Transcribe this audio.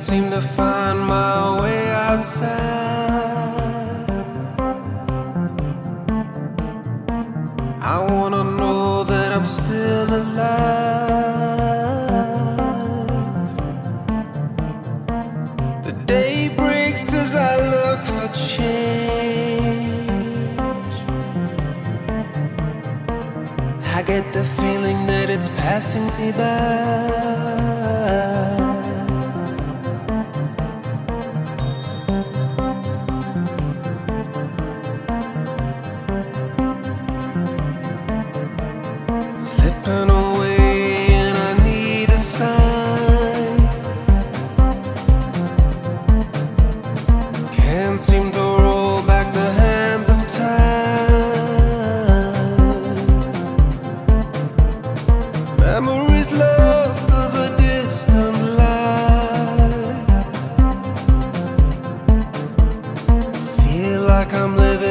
seem to find my way outside. I wanna know that I'm still alive. The day breaks as I look for change. I get the feeling that it's passing me by. Slipping away and I need a sign. Can't seem to roll back the hands of time. Memories lost of a distant life. Feel like I'm living